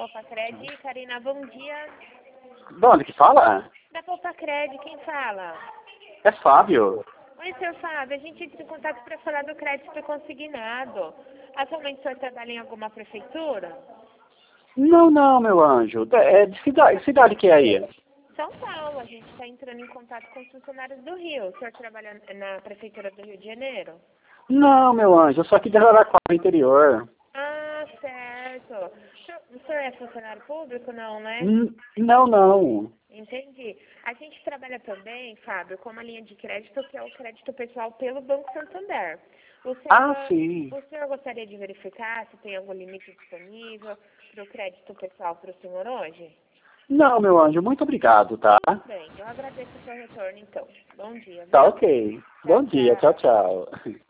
Poupa-Cred. Karina, bom dia. De onde que fala? Da Poupa-Cred, quem fala? É Fábio. Oi, seu Fábio. A gente entra em contato para falar do crédito consignado. Atualmente o senhor trabalha em alguma prefeitura? Não, meu anjo. É de cidade que é aí? São Paulo. A gente está entrando em contato com os funcionários do Rio. O senhor trabalha na prefeitura do Rio de Janeiro? Não, meu anjo. Eu sou aqui de Araraquara, interior. Ah, certo. O senhor é funcionário público, não, né? Não. Entendi. A gente trabalha também, Fábio, com uma linha de crédito que é o crédito pessoal pelo Banco Santander. Sim. O senhor gostaria de verificar se tem algum limite disponível para o crédito pessoal para o senhor hoje? Não, meu anjo. Muito obrigado, tá? Bem, eu agradeço o seu retorno, então. Bom dia, Tá viu? ok. Tchau, Bom dia. tchau. Tchau.